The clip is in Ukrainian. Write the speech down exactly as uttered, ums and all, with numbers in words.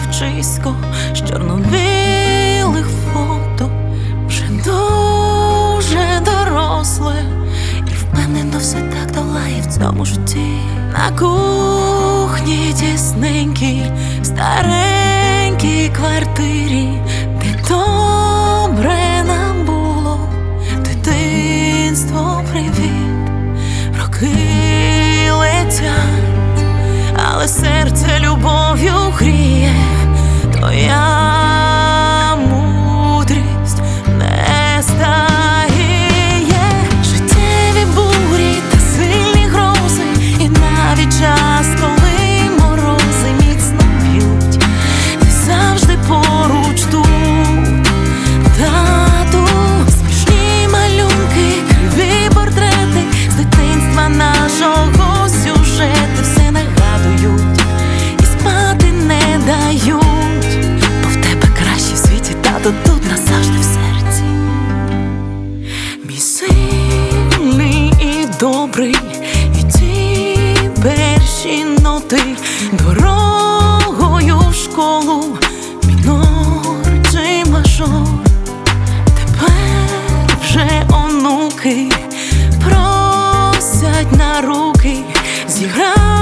дівчисько з чорно-білих фото, вже дуже доросле, і впевнено все так долає в цьому житті. На кухні тісненькій, старенькій квартирі, де добре нам було, дитинство, привіт. Роки летять, але серце любов'ю гріє, твоя мудрість не старіє. Життєві бурі та сильні грози, і навіть час, коли морози міцно б'ють, ти завжди поруч тут, тату. Смішні малюнки, криві портрети з дитинства нашого, сюжети все нагадують і спати не дають, бо в тебе краще в світі, тато, тут назавжди в серці. Мій сильний і добрий, і ті перші ноти дорогою в школу, мінор чи мажор. Тепер вже онуки просять на руки зіграти